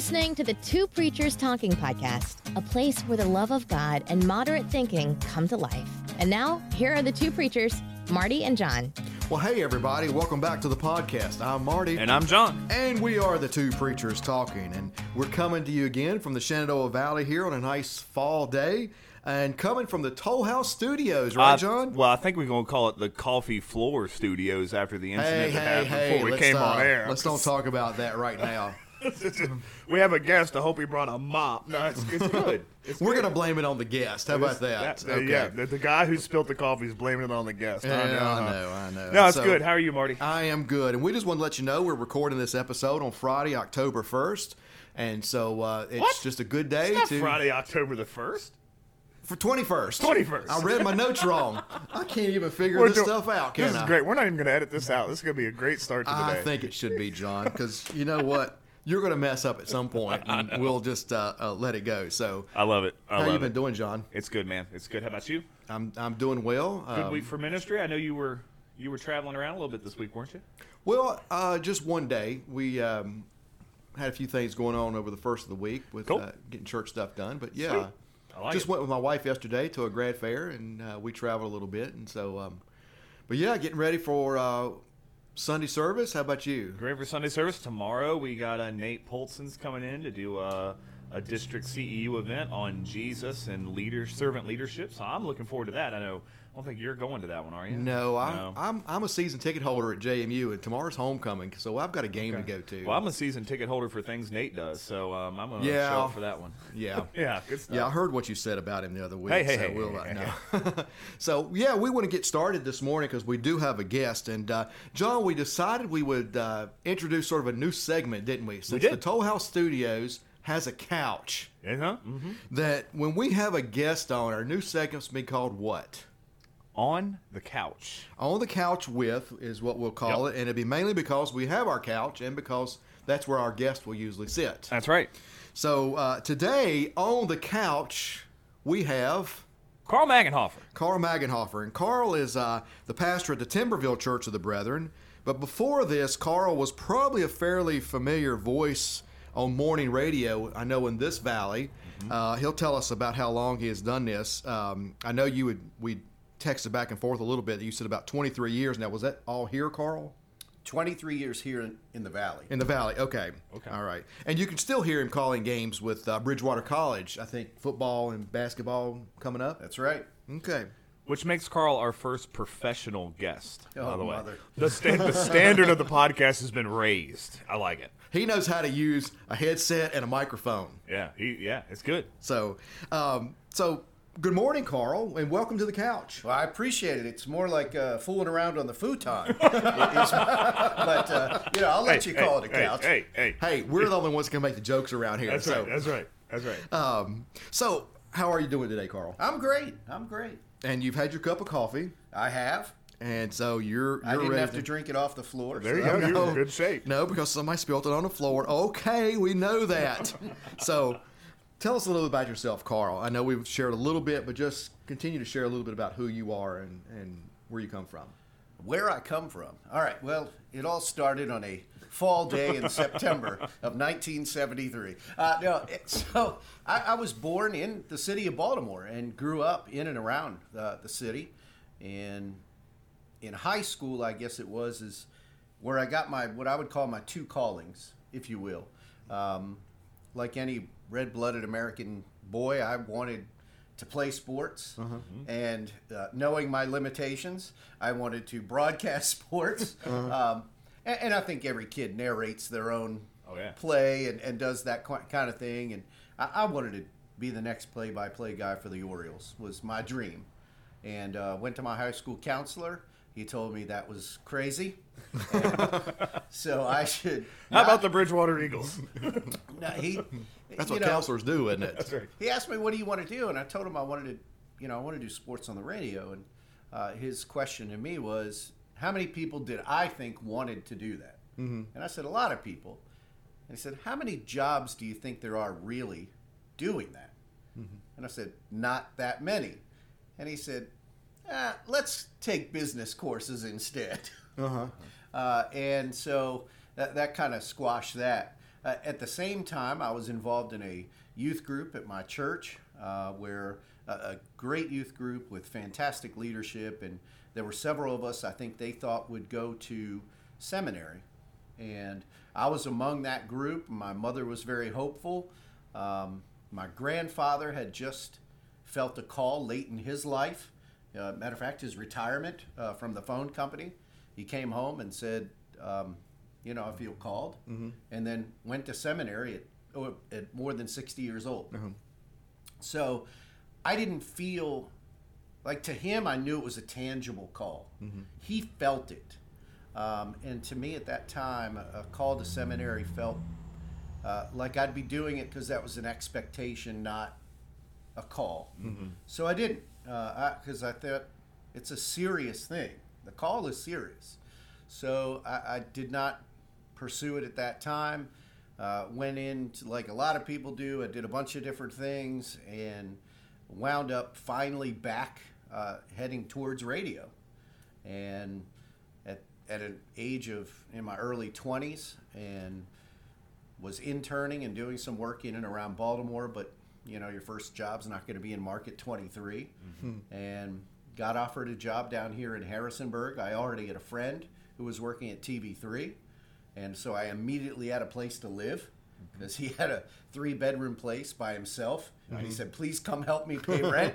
listening to the Two Preachers Talking Podcast, a place where the love of God and moderate thinking come to life. And now, here are the two preachers, Marty and John. Well, hey, everybody. Welcome back to the podcast. I'm Marty. And I'm John. And we are the Two Preachers Talking. And we're coming to you again from the Shenandoah Valley here on a nice fall day. And coming from the Toll House Studios, right, John? Well, I think we're going to call it the Coffee Floor Studios after the incident that happened before we came on air. Let's don't talk about that right now. We have a guest. I hope he brought a mop. No, it's good. We're going to blame it on the guest. How about that? Okay. Yeah, the guy who spilled the coffee is blaming it on the guest. Yeah, I know. No, it's good. How are you, Marty? I am good. And we just want to let you know we're recording this episode on Friday, October 1st. And so it's just a good day. It's not Friday, October the 1st. For 21st. 21st. I read my notes wrong. I can't even figure this stuff out, can I? This is great. We're not even going to edit this out. This is going to be a great start to the day. I think it should be, John, because you know what? You're going to mess up at some point, and we'll just let it go. So I love it. How you been doing, John? It's good, man. It's good. How about you? I'm doing well. Good week for ministry. I know you were traveling around a little bit this week, weren't you? Well, just one day. We had a few things going on over the first of the week with getting church stuff done. But yeah. Sweet. Just went with my wife yesterday to a grad fair, and we traveled a little bit. And so, but yeah, getting ready for Sunday service. How about you? Great for Sunday service. Tomorrow we got Nate Polson's coming in to do a district CEU event on Jesus and servant leadership. So I'm looking forward to that. I don't think you're going to that one, are you? No, I'm a season ticket holder at JMU, and tomorrow's homecoming, so I've got a game to go to. Well, I'm a season ticket holder for things Nate does, so I'm going to show up for that one. Yeah. Yeah, good stuff. Yeah, I heard what you said about him the other week. Hey. So, yeah, we want to get started this morning because we do have a guest. And, John, we decided we would introduce sort of a new segment, didn't we? Since the Toll House Studios has a couch. Uh-huh. Mm-hmm. That when we have a guest on, our new segment's be called what? On the Couch. On the Couch with is what we'll call it, and it'll be mainly because we have our couch and because that's where our guest will usually sit. That's right. So today on the couch we have Carl Magenhofer. Carl Magenhofer, and Carl is the pastor at the Timberville Church of the Brethren. But before this, Carl was probably a fairly familiar voice on morning radio. I know in this valley, he'll tell us about how long he has done this. I know we texted back and forth a little bit. You said about 23 years now. Was that all here, Carl? 23 years here in the Valley. In the Valley, okay. All right. And you can still hear him calling games with Bridgewater College. I think football and basketball coming up. That's right. Okay. Which makes Carl our first professional guest, by the way. Mother. The standard of the podcast has been raised. I like it. He knows how to use a headset and a microphone. Yeah, it's good. So, good morning, Carl, and welcome to the couch. Well, I appreciate it. It's more like fooling around on the futon. But, I'll let you call it a couch. Hey, we're the only ones that can make the jokes around here. That's right. So, how are you doing today, Carl? I'm great. And you've had your cup of coffee. I have. And so you're I didn't ready have to drink it off the floor. There you go. You're in good shape. No, because somebody spilled it on the floor. Okay, we know that. So, tell us a little about yourself, Carl. I know we've shared a little bit, but just continue to share a little bit about who you are and where you come from. Where I come from? All right, well, it all started on a fall day in September of 1973. So I was born in the city of Baltimore and grew up in and around the city. And in high school, I guess is where I got what I would call my two callings, if you will. Like any red-blooded American boy, I wanted to play sports, and knowing my limitations, I wanted to broadcast sports. And I think every kid narrates their own play and does that kind of thing. And I wanted to be the next play-by-play guy for the Orioles, was my dream. And went to my high school counselor. He told me that was crazy. So I should. How about the Bridgewater Eagles? That's what counselors do, isn't it? That's right. He asked me, "What do you want to do?" And I told him I wanted to do sports on the radio. And his question to me was, "How many people did I think wanted to do that?" And I said, "A lot of people." And he said, "How many jobs do you think there are really doing that?" And I said, "Not that many." And he said, "Let's take business courses instead." And so that kind of squashed that. At the same time, I was involved in a youth group at my church, where a great youth group with fantastic leadership, and there were several of us I think they thought would go to seminary. And I was among that group. My mother was very hopeful. My grandfather had just felt a call late in his life. Matter of fact, his retirement from the phone company. He came home and said, I feel called, and then went to seminary at more than 60 years old. So I didn't feel, like, to him, I knew it was a tangible call. He felt it. And to me at that time, a call to seminary felt like I'd be doing it because that was an expectation, not a call. So I didn't, because I thought it's a serious thing. The call is serious. So I did not pursue it at that time. Went into, like a lot of people do, I did a bunch of different things and wound up finally back heading towards radio. And at an age of, in my early 20s, and was interning and doing some work in and around Baltimore, but your first job's not going to be in Market 23. And got offered a job down here in Harrisonburg. I already had a friend who was working at TV3, and so I immediately had a place to live because he had a 3-bedroom place by himself. And he said, please come help me pay rent.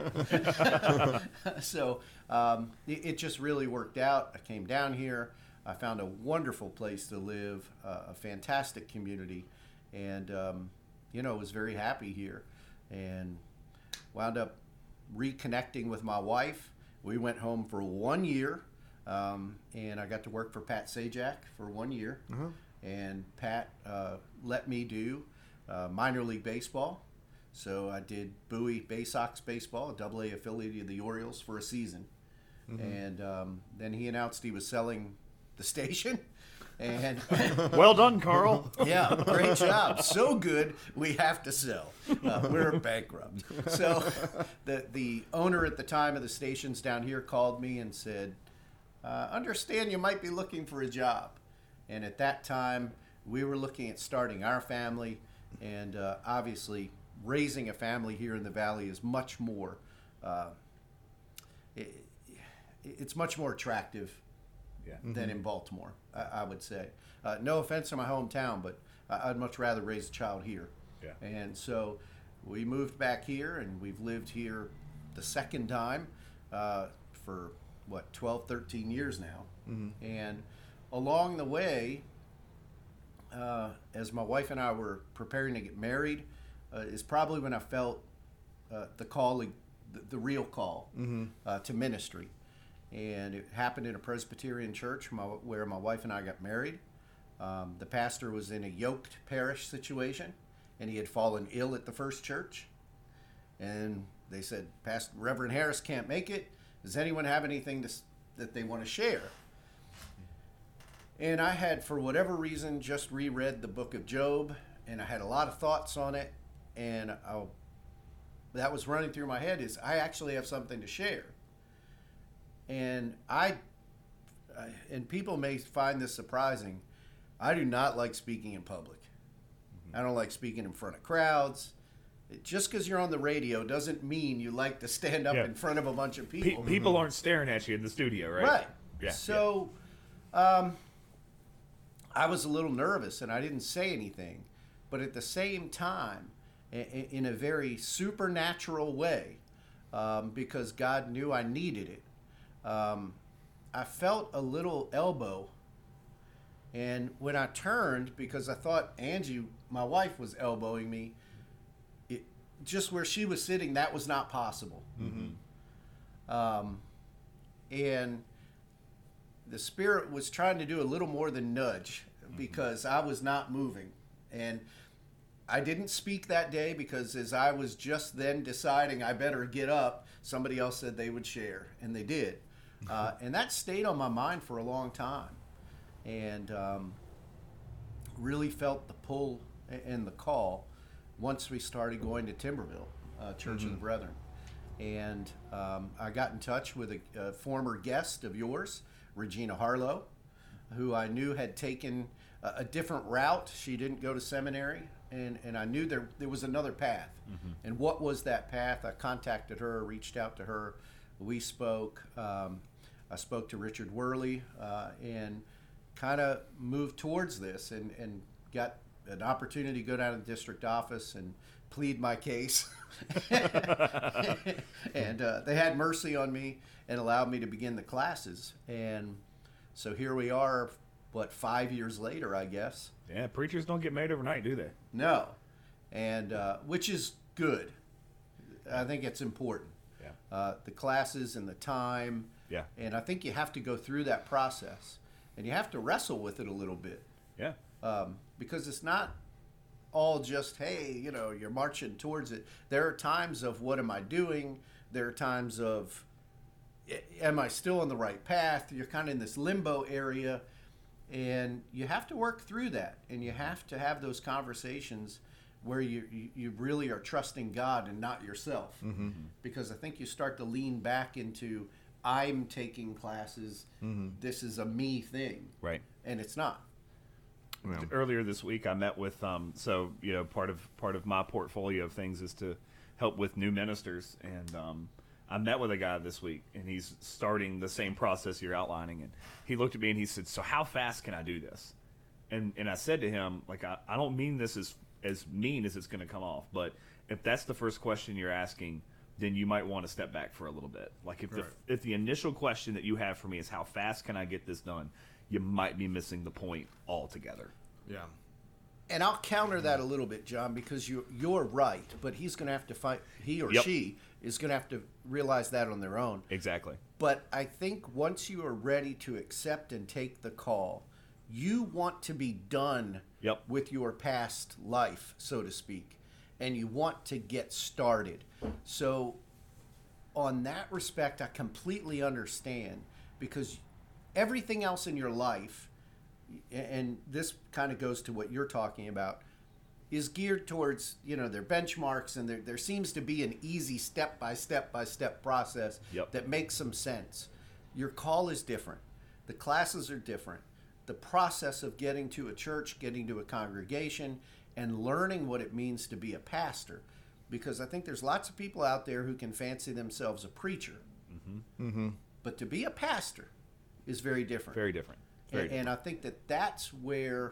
So it just really worked out. I came down here. I found a wonderful place to live, a fantastic community, and was very happy here, and wound up reconnecting with my wife. We went home for 1 year, and I got to work for Pat Sajak for 1 year. And Pat let me do minor league baseball. So I did Bowie Bay Sox baseball, a AA affiliate of the Orioles, for a season. And then he announced he was selling the station. And well done, Carl. Yeah, great job. So good, we have to sell. We're bankrupt. So the owner at the time of the stations down here called me and said, understand you might be looking for a job. And at that time, we were looking at starting our family, and obviously raising a family here in the Valley is much more, it's much more attractive than in Baltimore, I would say. No offense to my hometown, but I'd much rather raise a child here. And so we moved back here, and we've lived here the second time for, 12, 13 years now. And along the way, as my wife and I were preparing to get married, is probably when I felt the calling, the real call to ministry. And it happened in a Presbyterian church where my wife and I got married. The pastor was in a yoked parish situation, and he had fallen ill at the first church. And they said, Reverend Harris can't make it. Does anyone have anything that they want to share? And I had, for whatever reason, just reread the book of Job, and I had a lot of thoughts on it. And that was running through my head is, I actually have something to share. And and people may find this surprising, I do not like speaking in public. I don't like speaking in front of crowds. Just because you're on the radio doesn't mean you like to stand up in front of a bunch of people. People aren't staring at you in the studio, right? Right. Yeah. So I was a little nervous, and I didn't say anything. But at the same time, in a very supernatural way, because God knew I needed it, I felt a little elbow, and when I turned, because I thought Angie, my wife, was elbowing me, just where she was sitting, that was not possible. And the Spirit was trying to do a little more than nudge, because I was not moving. And I didn't speak that day because as I was just then deciding I better get up, somebody else said they would share, and they did. And that stayed on my mind for a long time, and really felt the pull and the call once we started going to Timberville, Church of the Brethren. And I got in touch with a former guest of yours, Regina Harlow, who I knew had taken a different route. She didn't go to seminary, and I knew there was another path. And what was that path? I contacted her, reached out to her. We spoke. I spoke to Richard Worley and kind of moved towards this and got an opportunity to go down to the district office and plead my case. And they had mercy on me and allowed me to begin the classes. And so here we are, 5 years later, I guess. Yeah, preachers don't get made overnight, do they? No. And which is good. I think it's important. Yeah. The classes and the time. Yeah. And I think you have to go through that process. And you have to wrestle with it a little bit. Yeah. Because it's not all just, hey, you're marching towards it. There are times of what am I doing? There are times of, am I still on the right path? You're kind of in this limbo area. And you have to work through that. And you have to have those conversations where you really are trusting God and not yourself. Mm-hmm. Because I think you start to lean back into, I'm taking classes. Mm-hmm. This is a me thing. Right. And it's not. Well, Earlier this week, I met with part of my portfolio of things is to help with new ministers, and I met with a guy this week, and he's starting the same process you're outlining, and he looked at me and he said, "So how fast can I do this?" And I said to him, like, I don't mean this as mean as it's going to come off, but if that's the first question you're asking, then you might want to step back for a little bit. Like if the initial question that you have for me is how fast can I get this done, you might be missing the point altogether. yeah. And I'll counter that a little bit, John, because you're right, but he's going to have to find, he or Yep. she is going to have to realize that on their own. Exactly. But I think once you are ready to accept and take the call, you want to be done Yep. with your past life, so to speak, and you want to get started. So on that respect, I completely understand, because everything else in your life, and this kind of goes to what you're talking about, is geared towards, their benchmarks, and there seems to be an easy step-by-step process Yep. that makes some sense. Your call is different. The classes are different. The process of getting to a church, getting to a congregation, and learning what it means to be a pastor. Because I think there's lots of people out there who can fancy themselves a preacher. Mm-hmm. But to be a pastor is very different. Very different. Very different. And I think that's where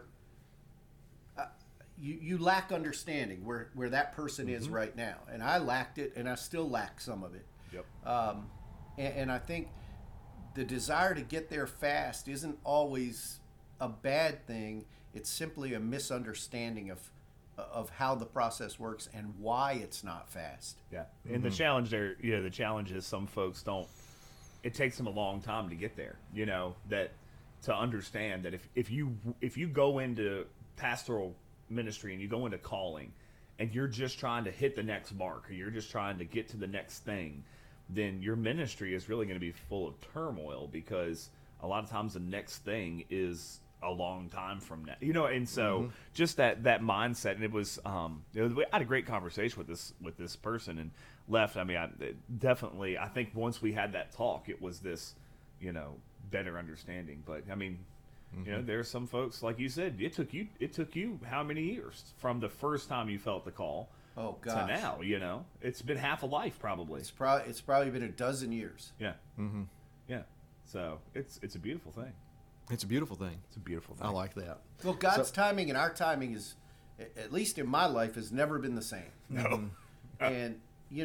you lack understanding where that person is right now. And I lacked it, and I still lack some of it. Yep. And I think the desire to get there fast isn't always a bad thing. It's simply a misunderstanding of how the process works and why it's not fast. Yeah. And the challenge there, the challenge is some folks don't, it takes them a long time to get there, that to understand that if you go into pastoral ministry and you go into calling and you're just trying to hit the next mark, or you're just trying to get to the next thing, then your ministry is really going to be full of turmoil, because a lot of times the next thing is a long time from now, and so just that mindset. And it was I had a great conversation with this person and left. I mean, I think once we had that talk, it was this better understanding. But I mean, there are some folks, like you said, it took you how many years from the first time you felt the call Oh gosh. to now? It's been half a life probably. It's probably been a dozen years. Yeah. Yeah. So it's a beautiful thing. It's a beautiful thing. It's a beautiful thing. I like that. Well, God's timing and our timing is, at least in my life, has never been the same. No. And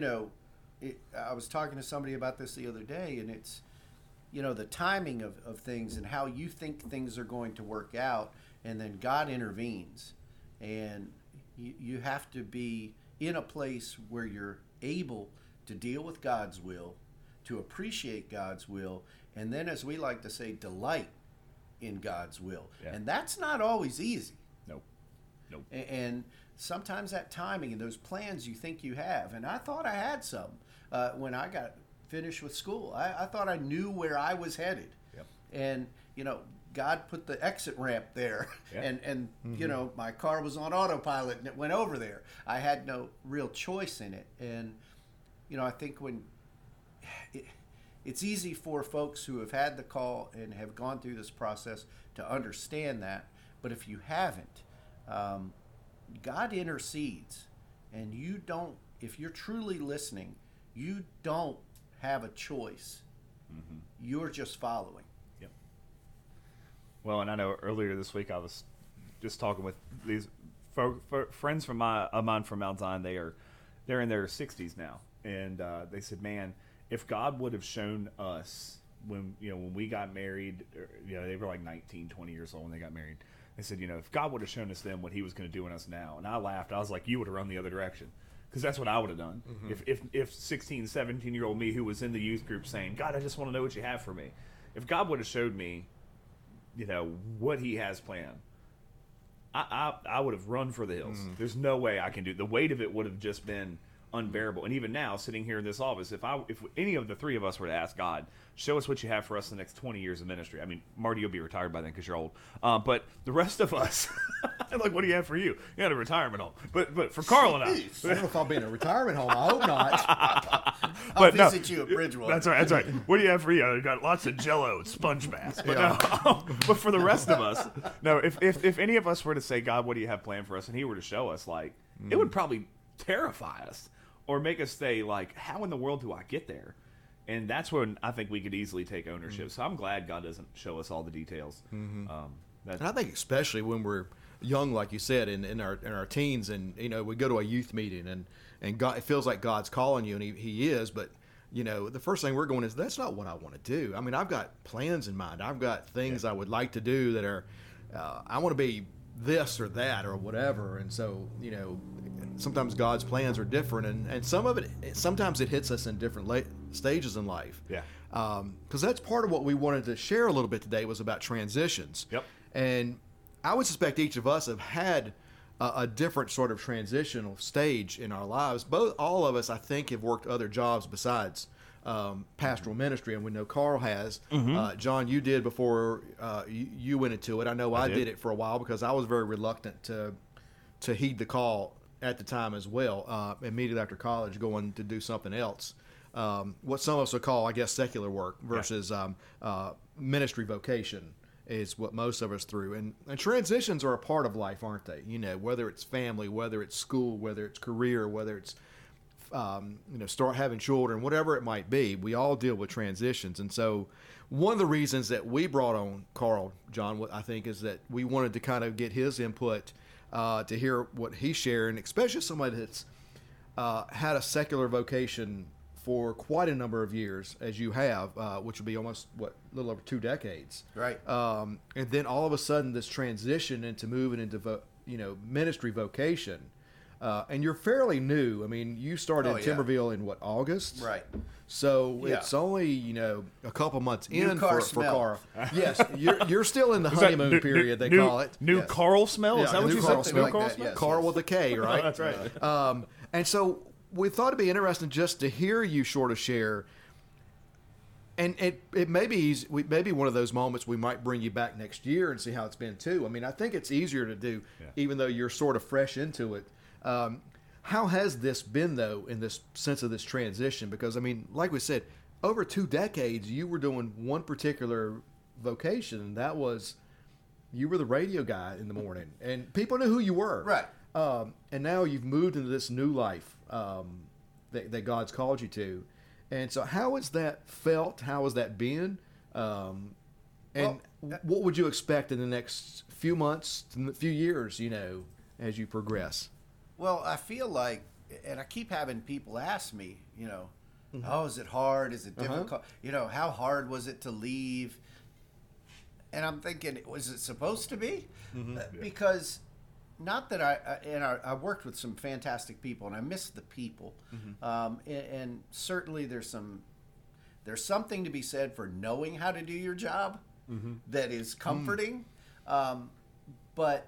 I was talking to somebody about this the other day, and it's the timing of things and how you think things are going to work out, and then God intervenes, and you have to be in a place where you're able to deal with God's will, to appreciate God's will, and then, as we like to say, delight in God's will. Yeah. And that's not always easy. Nope. And sometimes that timing and those plans you think you have, and I thought I had some when I got finished with school. I thought I knew where I was headed. Yep. And God put the exit ramp there, Yeah. and my car was on autopilot, and it went over there. I had no real choice in it. And I think when it's easy for folks who have had the call and have gone through this process to understand that, But if you haven't, God intercedes, and you don't. If you're truly listening, you don't have a choice. Mm-hmm. You're just following. Yep. Well, and I know earlier this week I was just talking with these friends of mine from Mount Zion. They're in their 60s now, and they said, "Man, if God would have shown us when we got married, they were like 19, 20 years old when they got married." They said, if God would have shown us then what He was going to do in us now, and I laughed. I was like, "You would have run the other direction." Because that's what I would have done. Mm-hmm. If 16, 17-year-old me who was in the youth group saying, "God, I just want to know what you have for me." If God would have showed me, what He has planned, I would have run for the hills. Mm-hmm. There's no way I can do it. The weight of it would have just been unbearable. And even now, sitting here in this office, if any of the three of us were to ask God, show us what you have for us in the next 20 years of ministry. I mean, Marty, you'll be retired by then because you're old. But the rest of us, like, what do you have for you? You had a retirement home. But for Carl and I. I don't know if I'll be in a retirement home. I hope not. I'll visit you at Bridgewater. That's right. What do you have for you? I got lots of Jell-O and sponge baths. But, but for the rest of us, no, if any of us were to say, "God, what do you have planned for us?" and He were to show us, it would probably terrify us. Or make us say, how in the world do I get there? And that's when I think we could easily take ownership. Mm-hmm. So I'm glad God doesn't show us all the details. Mm-hmm. And I think especially when we're young, like you said, in our teens, and we go to a youth meeting, and God, it feels like God's calling you, and He is, but the first thing we're going is, that's not what I want to do. I mean, I've got plans in mind. I've got things I would like to do that are, I want to be this or that or whatever. And so, sometimes God's plans are different, and sometimes it hits us in different stages in life. Yeah. Because that's part of what we wanted to share a little bit today, was about transitions. Yep. And I would suspect each of us have had a different sort of transitional stage in our lives. All of us, I think, have worked other jobs besides pastoral ministry, and we know Carl has. Mm-hmm. John, you did before you went into it. I know I did it for a while because I was very reluctant to heed the call at the time as well, immediately after college, going to do something else. What some of us would call, I guess, secular work versus ministry vocation is what most of us through. And transitions are a part of life, aren't they? Whether it's family, whether it's school, whether it's career, whether it's start having children, whatever it might be, we all deal with transitions. And so one of the reasons that we brought on Carl, John, I think, is that we wanted to kind of get his input to hear what he's sharing, especially somebody that's had a secular vocation for quite a number of years, as you have, which would be almost, a little over 2 decades. Right. And then all of a sudden this transition into moving into, ministry vocation. And you're fairly new. I mean, you started in Timberville in August? Right. So it's only, a couple months in for Carl. Yes, you're still in the Is honeymoon period, they call it. New Yes. Carl smell? Is that what you Carl said? smell. New Carl Like that, smell? yes. Carl with a K, right? That's right. And so we thought it'd be interesting just to hear you sort of share. And it may be maybe one of those moments we might bring you back next year and see how it's been too. I mean, I think it's easier to do, even though you're sort of fresh into it. How has this been, though, in this sense of this transition? Because, I mean, like we said, over 2 decades, you were doing one particular vocation, and that was you were the radio guy in the morning, and people knew who you were. Right. And now you've moved into this new life that God's called you to. And so how has that felt? How has that been? And what would you expect in the next few months, few years, as you progress? Well, I feel like, and I keep having people ask me, oh, is it hard? Is it difficult? How hard was it to leave? And I'm thinking, was it supposed to be? Mm-hmm. Because not that I worked with some fantastic people, and I miss the people. Mm-hmm. And certainly there's something to be said for knowing how to do your job that is comforting. But,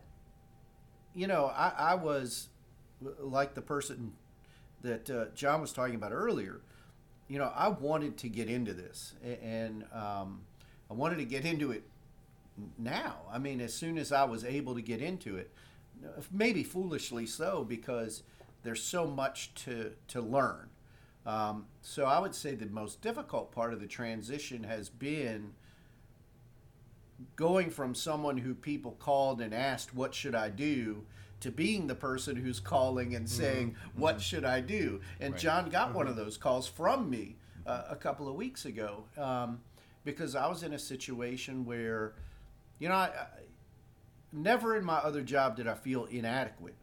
I was like the person that John was talking about earlier. I wanted to get into this, and I wanted to get into it now. I mean, as soon as I was able to get into it, maybe foolishly so, because there's so much to learn. So I would say the most difficult part of the transition has been going from someone who people called and asked, what should I do, to being the person who's calling and saying, what should I do? And John got one of those calls from me a couple of weeks ago, because I was in a situation where, I never in my other job did I feel inadequate.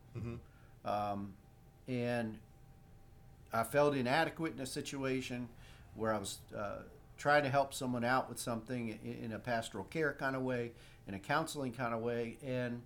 And I felt inadequate in a situation where I was trying to help someone out with something in a pastoral care kind of way, in a counseling kind of way. And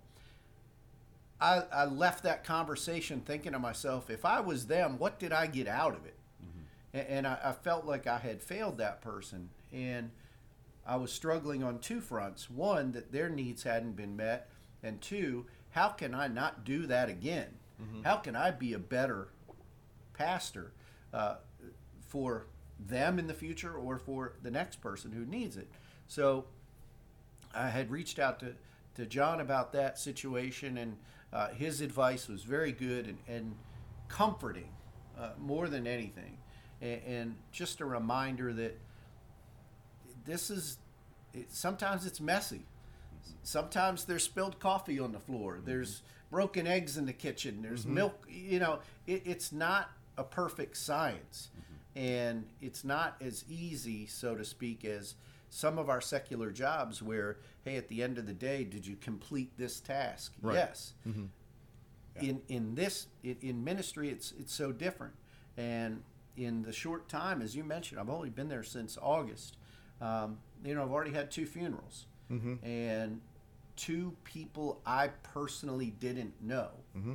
I left that conversation thinking to myself, if I was them, what did I get out of it? And I felt like I had failed that person. And I was struggling on two fronts. One, that their needs hadn't been met. And two, how can I not do that again? How can I be a better pastor for them in the future or for the next person who needs it? So I had reached out to John about that situation, and his advice was very good and comforting, more than anything. And just a reminder that sometimes it's messy. Sometimes there's spilled coffee on the floor. There's broken eggs in the kitchen. There's milk. It's not a perfect science. And it's not as easy, so to speak, as some of our secular jobs where, hey, at the end of the day, did you complete this task? Right. Yes. Yeah. In ministry, it's so different. And in the short time, as you mentioned, I've only been there since August. I've already had 2 funerals. And 2 people I personally didn't know.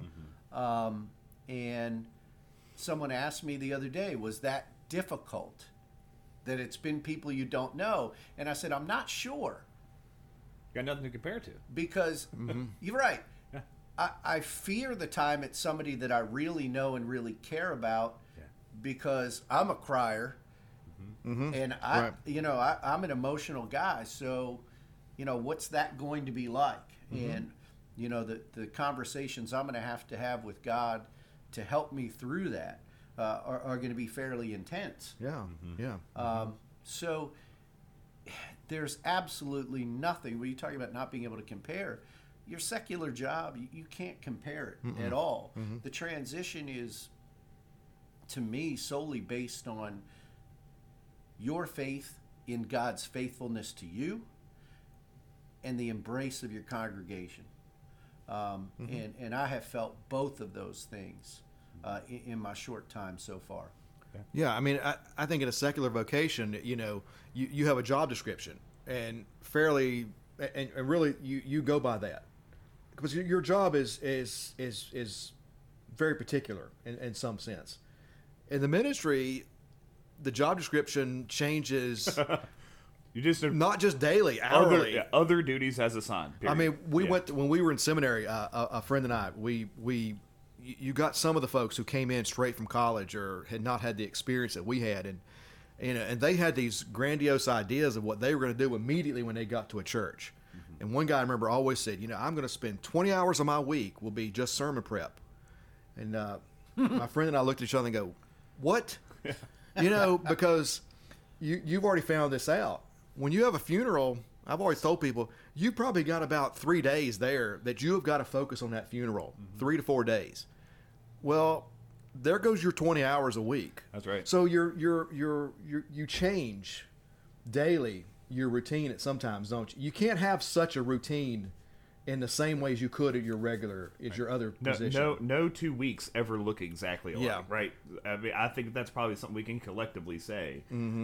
And someone asked me the other day, was that difficult? That it's been people you don't know? And I said, I'm not sure. Got nothing to compare to. Because, you're right. I fear the time it's somebody that I really know and really care about, because I'm a crier. And I'm an emotional guy. So, what's that going to be like? And, the conversations I'm going to have with God to help me through that are going to be fairly intense. So there's absolutely nothing, when you talk about not being able to compare, your secular job, you can't compare it at all. The transition is, to me, solely based on your faith in God's faithfulness to you and the embrace of your congregation. And I have felt both of those things in my short time so far. Yeah, I mean, I think in a secular vocation, you have a job description, and fairly, and really, you go by that, because your job is very particular in some sense. In the ministry, the job description changes. You just not just daily, hourly. Other duties as assigned. Period. I mean, we went when we were in seminary. A friend and I, you got some of the folks who came in straight from college or had not had the experience that we had, and they had these grandiose ideas of what they were going to do immediately when they got to a church. And one guy I remember always said, I'm going to spend 20 hours of my week will be just sermon prep. And my friend and I looked at each other and go, what? Because you've already found this out. When you have a funeral, I've always told people, you probably got about 3 days there that you have got to focus on that funeral, 3 to 4 days. Well, there goes your 20 hours a week. That's right. So you change daily your routine at sometimes, don't you? You can't have such a routine in the same way as you could at your other position. No 2 weeks ever look exactly alike, right? I mean, I think that's probably something we can collectively say.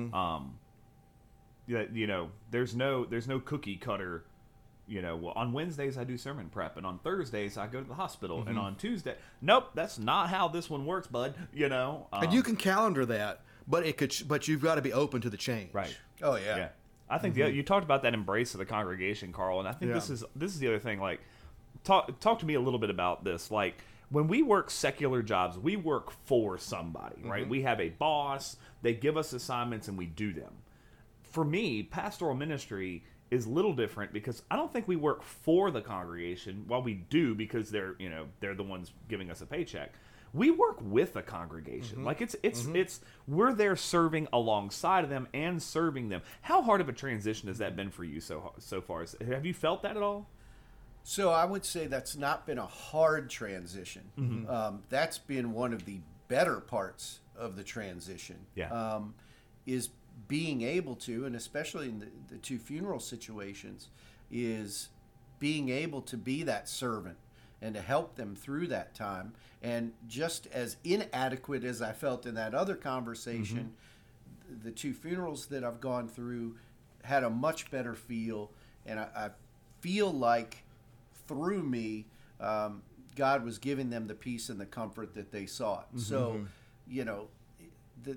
There's no cookie cutter. Well, on Wednesdays I do sermon prep, and on Thursdays I go to the hospital, and on Tuesday, nope, that's not how this one works, bud. And you can calendar that, but you've got to be open to the change. Right. Oh yeah. I think you talked about that embrace of the congregation, Carl, and I think this is the other thing. Like, talk to me a little bit about this. Like, when we work secular jobs, we work for somebody, right? We have a boss. They give us assignments, and we do them. For me, pastoral ministry is a little different because I don't think we work for the congregation. While we do, because they're the ones giving us a paycheck. we work with a congregation. Like it's we're there serving alongside of them and serving them. How hard of a transition has that been for you so far? Have you felt that at all? So I would say that's not been a hard transition. That's been one of the better parts of the transition. Yeah. Is being able to, and especially in the two funeral situations, is being able to be that servant and to help them through that time. And just as inadequate as I felt in that other conversation, the two funerals that I've gone through had a much better feel. And I feel like through me, God was giving them the peace and the comfort that they sought. So, you know, the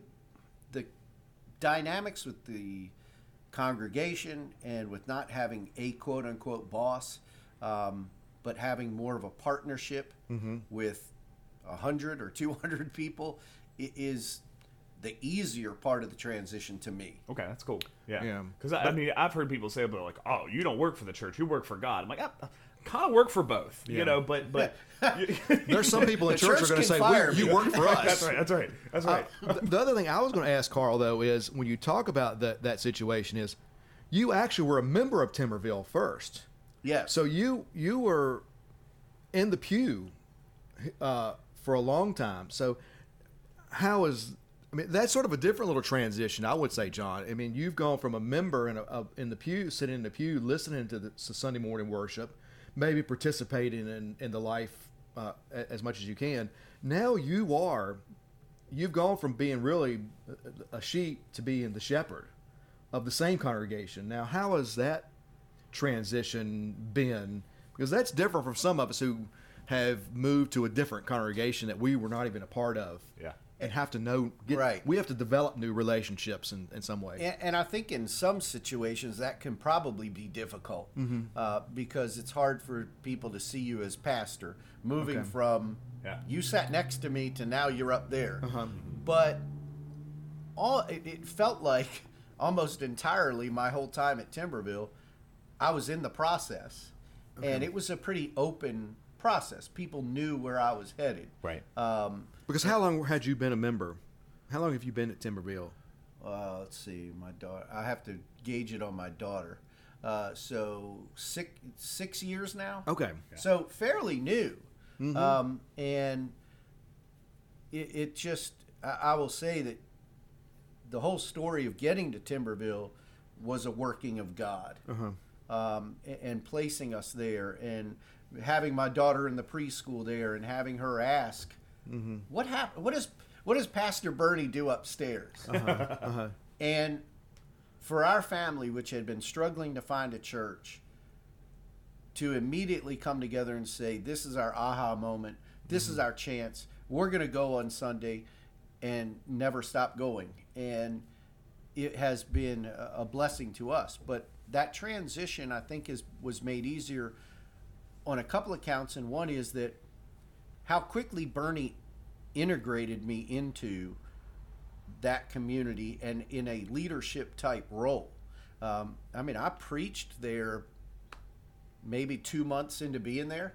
dynamics with the congregation and with not having a quote-unquote boss, but having more of a partnership with 100 or 200 people is the easier part of the transition to me. Okay, that's cool. Yeah. Yeah. Because I mean, I've heard people say about like, "Oh, you don't work for the church; you work for God." I'm like, I kind of work for both, you know. But there's some people in The church church are going to can say, fire "You me." work for us." That's right. The other thing I was going to ask Carl, though, is when you talk about that situation, is you actually were a member of Timberville first. Yes. So you were in the pew for a long time. So how is? I mean, that's sort of a different little transition, I would say, John. I mean, you've gone from a member in the pew, sitting in the pew, listening to the Sunday morning worship, maybe participating in the life as much as you can. Now you've gone from being really a sheep to being the shepherd of the same congregation. Now, how has that transition been? Because that's different from some of us who have moved to a different congregation that we were not even a part of. Yeah. And have to Right. We have to develop new relationships in some way. And I think in some situations that can probably be difficult because it's hard for people to see you as pastor, moving from you sat next to me to now you're up there. But it felt like almost entirely my whole time at Timberville, I was in the process. And it was a pretty open process. People knew where I was headed. Right. Because how long had you been a member? How long have you been at Timberville? Let's see, my daughter. I have to gauge it on my daughter. So 6 years now. Okay. So fairly new. And it just, I will say that the whole story of getting to Timberville was a working of God. And placing us there and having my daughter in the preschool there and having her ask, what happened? What does Pastor Bernie do upstairs? And for our family, which had been struggling to find a church, to immediately come together and say, this is our aha moment. This is our chance. We're going to go on Sunday and never stop going. And it has been a blessing to us. But that transition, I think, was made easier on a couple of counts. And one is that how quickly Bernie integrated me into that community and in a leadership type role. I mean, I preached there maybe 2 months into being there.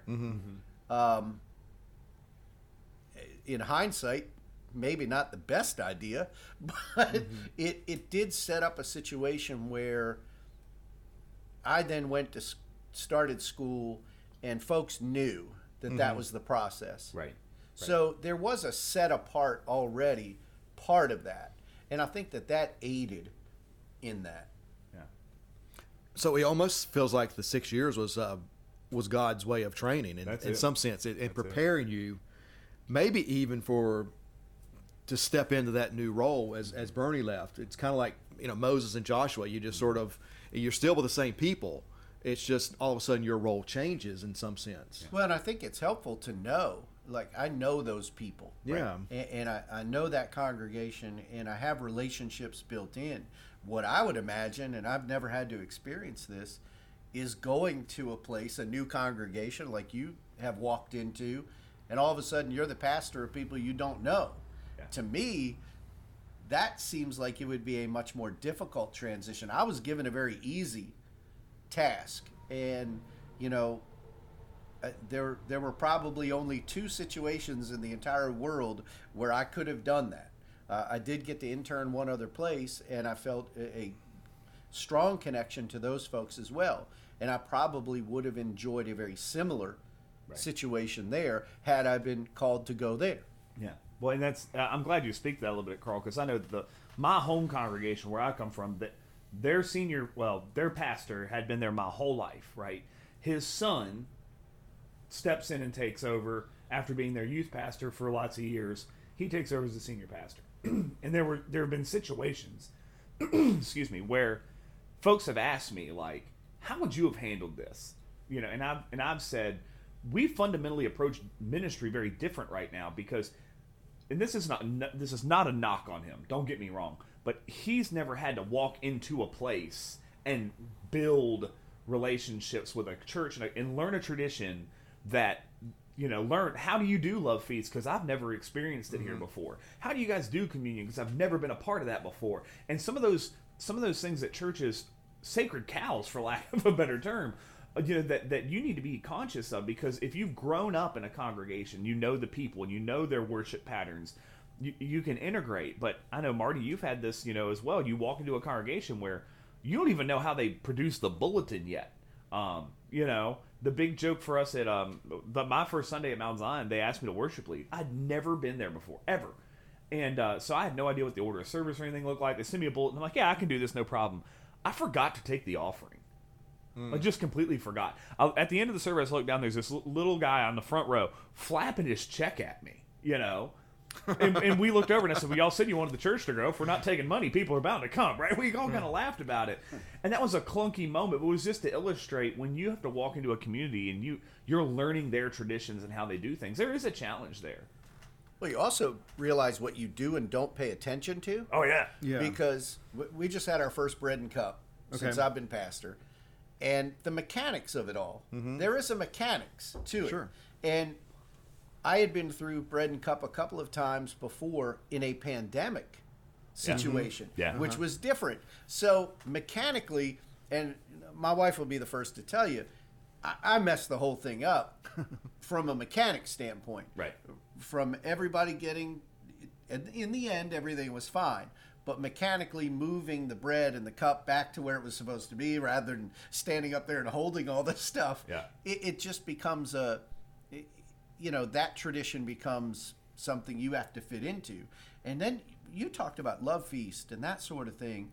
In hindsight, maybe not the best idea, but it did set up a situation where I then started school and folks knew that was the process. Right. So there was a set apart already part of that. And I think that aided in that. Yeah. So it almost feels like the 6 years was God's way of training in some sense, and preparing you, maybe even to step into that new role as Bernie left. It's kind of like, Moses and Joshua. You just you're still with the same people. It's just all of a sudden your role changes in some sense. Well, and I think it's helpful to know, like, I know those people. Yeah. Right? And I know that congregation, and I have relationships built in. What I would imagine, and I've never had to experience this, is going to a place, a new congregation like you have walked into, and all of a sudden you're the pastor of people you don't know. Yeah. To me, that seems like it would be a much more difficult transition. I was given a very easy task, and there were probably only 2 situations in the entire world where I could have done that. I did get to intern one other place, and I felt a strong connection to those folks as well. And I probably would have enjoyed a very similar situation there had I been called to go there. Yeah. Well, and that's I'm glad you speak to that a little bit, Carl, because I know my home congregation where I come from, that their pastor had been there my whole life, right? His son steps in and takes over after being their youth pastor for lots of years. He takes over as the senior pastor. And there have been situations, excuse me, where folks have asked me, like, how would you have handled this? You know, and I've said, we fundamentally approach ministry very different right now because, and this is not a knock on him, don't get me wrong, but he's never had to walk into a place and build relationships with a church and learn a tradition that, you know, learn how do you do love feasts, because I've never experienced it here before. How do you guys do communion, because I've never been a part of that before. And some of those things that churches, sacred cows for lack of a better term, you know, that you need to be conscious of, because if you've grown up in a congregation, you know the people and you know their worship patterns, you can integrate. But I know, Marty, you've had this, you know, as well. You walk into a congregation where you don't even know how they produce the bulletin yet. You know, the big joke for us at my first Sunday at Mount Zion, they asked me to worship lead. I'd never been there before, ever. And so I had no idea what the order of service or anything looked like. They sent me a bulletin. I'm like, yeah, I can do this, no problem. I forgot to take the offering. I just completely forgot. At the end of the service, I looked down, there's this little guy on the front row flapping his check at me, you know. And we looked over and I said, well, y'all said you wanted the church to grow. If we're not taking money, people are bound to come, right? We all kind of laughed about it. And that was a clunky moment, but it was just to illustrate when you have to walk into a community and you're learning their traditions and how they do things. There is a challenge there. Well, you also realize what you do and don't pay attention to. Oh, yeah. Because we just had our first bread and cup since I've been pastor. And the mechanics of it all. There is a mechanics to it. And I had been through bread and cup a couple of times before in a pandemic situation, which was different. So mechanically, and my wife will be the first to tell you, I messed the whole thing up from a mechanic standpoint. Right. From everybody getting, in the end, everything was fine. But mechanically moving the bread and the cup back to where it was supposed to be rather than standing up there and holding all this stuff, it just becomes that tradition becomes something you have to fit into. And then you talked about love feast and that sort of thing.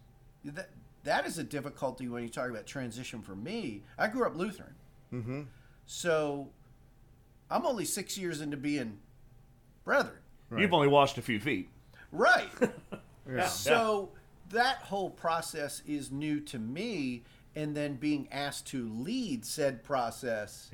That is a difficulty when you talk about transition for me. I grew up Lutheran. So I'm only 6 years into being brethren. You've only washed a few feet. Right. So that whole process is new to me, and then being asked to lead said process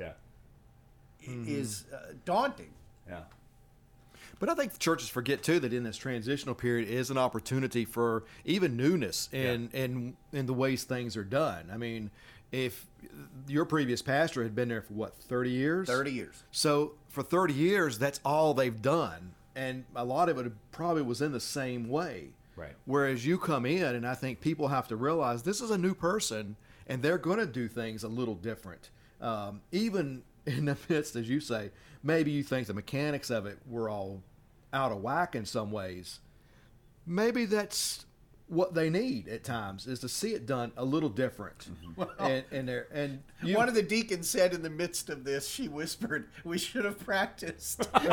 is daunting. Yeah. But I think churches forget, too, that in this transitional period is an opportunity for even newness in the ways things are done. I mean, if your previous pastor had been there for, 30 years? 30 years. So for 30 years, that's all they've done. And a lot of it probably was in the same way. Right. Whereas you come in, and I think people have to realize this is a new person, and they're going to do things a little different. Even in the midst, as you say, maybe you think the mechanics of it were all out of whack in some ways. Maybe that's what they need at times, is to see it done a little different. Well, one of the deacons said in the midst of this, she whispered, "We should have practiced." Okay.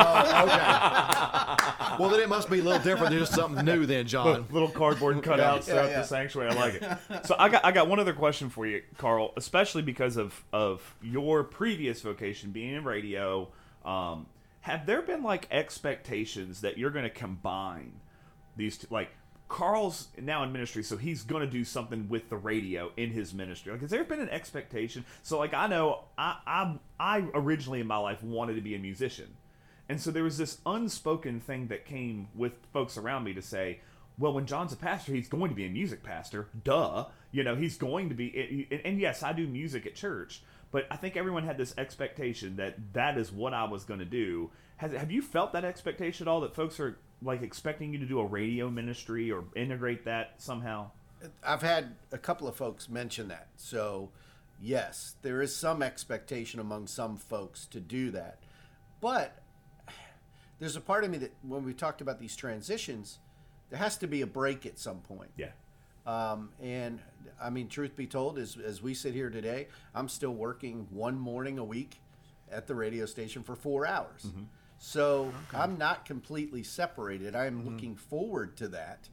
Well, then it must be a little different than just something new then, John. Little cardboard cutouts throughout the sanctuary. I like it. So I got one other question for you, Carl, especially because of your previous vocation being in radio. Have there been like expectations that you're going to combine these two, like Carl's now in ministry, so he's going to do something with the radio in his ministry. Like, has there been an expectation? So, like, I know I originally in my life wanted to be a musician. And so there was this unspoken thing that came with folks around me to say, well, when John's a pastor, he's going to be a music pastor. Duh. You know, he's going to be. And yes, I do music at church. But I think everyone had this expectation that is what I was going to do. Have you felt that expectation at all, that folks are like expecting you to do a radio ministry or integrate that somehow? I've had a couple of folks mention that. So yes, there is some expectation among some folks to do that. But there's a part of me that when we talked about these transitions, there has to be a break at some point. Yeah. And I mean, truth be told, as we sit here today, I'm still working one morning a week at the radio station for 4 hours. Mm-hmm. So I'm not completely separated. I am looking forward to that.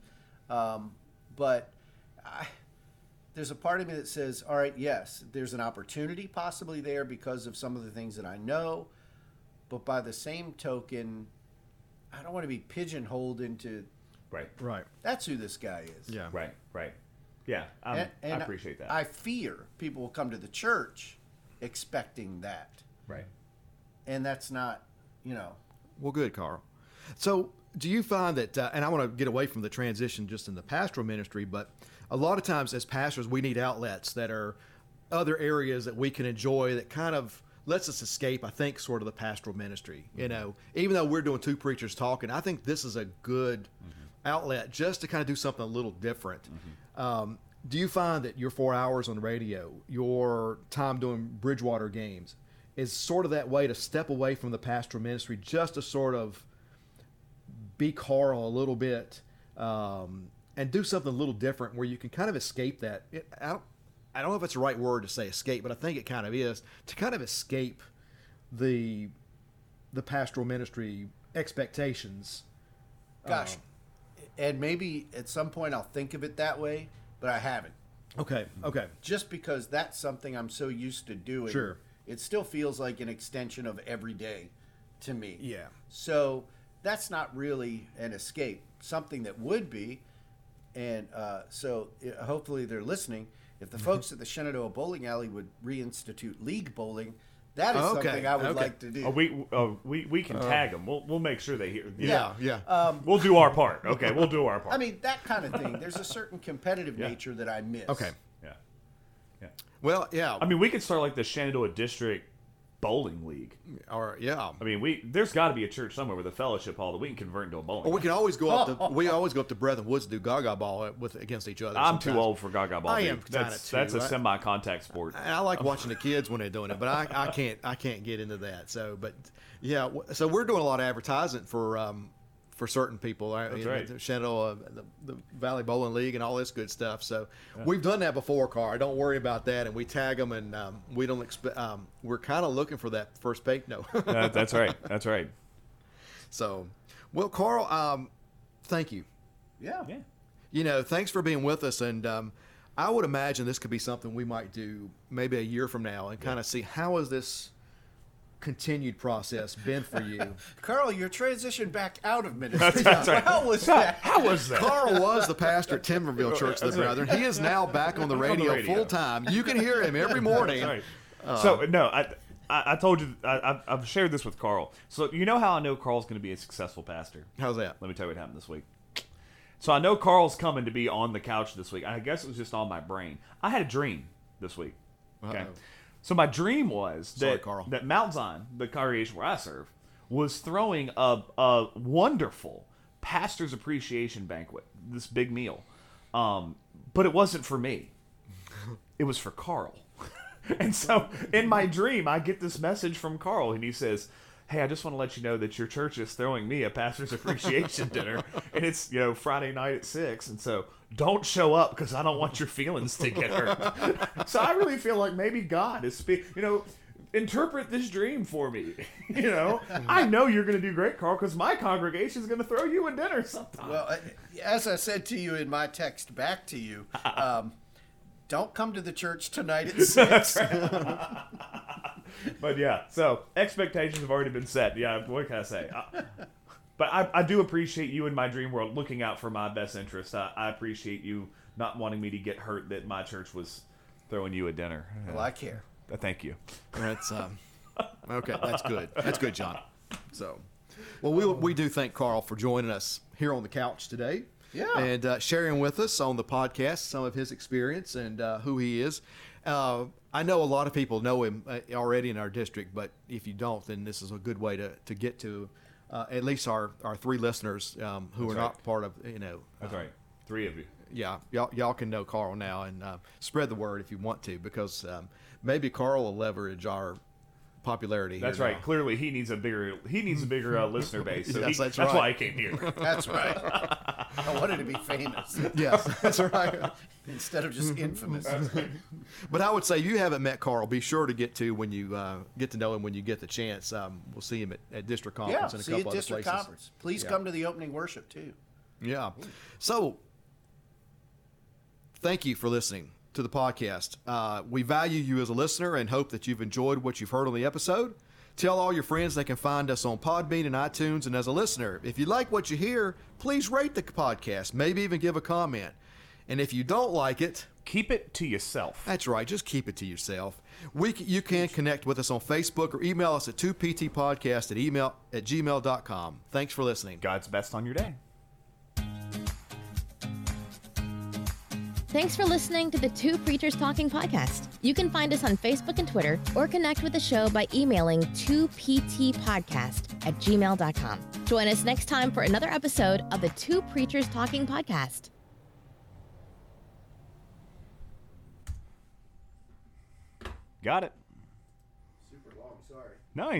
But there's a part of me that says, all right, yes, there's an opportunity possibly there because of some of the things that I know. But by the same token, I don't want to be pigeonholed into, Right. that's who this guy is. Yeah. Right. Yeah, I appreciate that. I fear people will come to the church expecting that. Right. And that's not, Well, good, Carl. So, do you find that, and I want to get away from the transition just in the pastoral ministry, but a lot of times as pastors, we need outlets that are other areas that we can enjoy that kind of lets us escape, I think, sort of the pastoral ministry. Even though we're doing two preachers talking, I think this is a good outlet just to kind of do something a little different. Do you find that your 4 hours on the radio, your time doing Bridgewater games, is sort of that way to step away from the pastoral ministry just to sort of be Carl a little bit and do something a little different where you can kind of escape that? I don't know if it's the right word to say escape, but I think it kind of is, to kind of escape the pastoral ministry expectations. Gosh. And maybe at some point I'll think of it that way, but I haven't. Okay. Just because that's something I'm so used to doing. Sure. It still feels like an extension of every day to me. Yeah. So that's not really an escape. Something that would be, and so hopefully they're listening. If the folks at the Shenandoah Bowling Alley would reinstitute league bowling, that is something I would like to do. We can tag them. We'll make sure they hear. Yeah. We'll do our part. Okay, we'll do our part. I mean, that kind of thing. There's a certain competitive nature that I miss. Okay. Yeah. Well, yeah. I mean, we could start like the Shenandoah District Bowling League. Or yeah. I mean, there's got to be a church somewhere with a fellowship hall that we can convert into a bowling. Or we can always go up to we always go up to Brethren Woods to do Gaga ball against each other. I'm sometimes. too old for Gaga ball. I dude. am kinda too, That's a right? semi-contact sport. And I like watching the kids when they're doing it, but I can't get into that. So, but yeah, so we're doing a lot of advertising for certain people. That's right. The Shenandoah, the Valley Bowling League, and all this good stuff. So we've done that before, Carl. Don't worry about that. And we tag them, and we don't expect. We're kind of looking for that first page. No, That's right. That's right. So, well, Carl, thank you. Yeah. Thanks for being with us. And I would imagine this could be something we might do maybe a year from now and kind of see how has this continued process been for you. Carl, your transition back out of ministry. That's right. How was that? How was that? Carl was the pastor at Timberville Church of the Brethren. He is now back on the radio, full time. You can hear him every morning. That's right. So no, I told you I've shared this with Carl. So you know how I know Carl's going to be a successful pastor? How's that? Let me tell you what happened this week. So I know Carl's coming to be on the couch this week. I guess it was just on my brain. I had a dream this week. Okay. Uh-oh. So my dream was Sorry, Carl. that Mount Zion, the congregation where I serve, was throwing a wonderful pastor's appreciation banquet, this big meal. But it wasn't for me. It was for Carl. And so in my dream, I get this message from Carl, and he says, "Hey, I just want to let you know that your church is throwing me a pastor's appreciation dinner, and it's Friday night at 6, and so don't show up because I don't want your feelings to get hurt." So I really feel like maybe God is interpret this dream for me. I know you're going to do great, Carl, because my congregation is going to throw you a dinner sometime. Well, as I said to you in my text back to you, don't come to the church tonight at 6. But yeah, so expectations have already been set. Yeah, what can I say? But I do appreciate you in my dream world looking out for my best interest. I appreciate you not wanting me to get hurt that my church was throwing you a dinner. Well, I care. Thank you. That's okay. That's good. That's good, John. So, well, we do thank Carl for joining us here on the couch today. Yeah. And sharing with us on the podcast some of his experience and who he is. I know a lot of people know him already in our district, but if you don't, then this is a good way to get to at least our 3 listeners who That's are right. not part of, That's right. 3 of you. yeah, y'all can know Carl now and spread the word if you want to, because maybe Carl will leverage our popularity. That's here right. now. Clearly, he needs a bigger listener base. So Yes, that's that's why right. I came here. That's right. I wanted to be famous Yes, that's right. instead of just infamous. But I would say you haven't met Carl. Be sure to get to when you get to know him when you get the chance. We'll see him at district Yeah, conference and a see you couple at other district places. conference. Please Yeah. come to the opening worship too. Yeah. So, thank you for listening to the podcast. We value you as a listener and hope that you've enjoyed what you've heard on the episode. Tell all your friends they can find us on Podbean and iTunes. And as a listener, if you like what you hear, please rate the podcast, maybe even give a comment. And if you don't like it, Keep it to yourself. that's right, just keep it to yourself. You can connect with us on Facebook or email us at 2ptpodcast@gmail.com. Thanks for listening. God's best on your day. Thanks for listening to the Two Preachers Talking podcast. You can find us on Facebook and Twitter or connect with the show by emailing 2ptpodcast@gmail.com. Join us next time for another episode of the Two Preachers Talking podcast. Got it. Super long, sorry. Nice.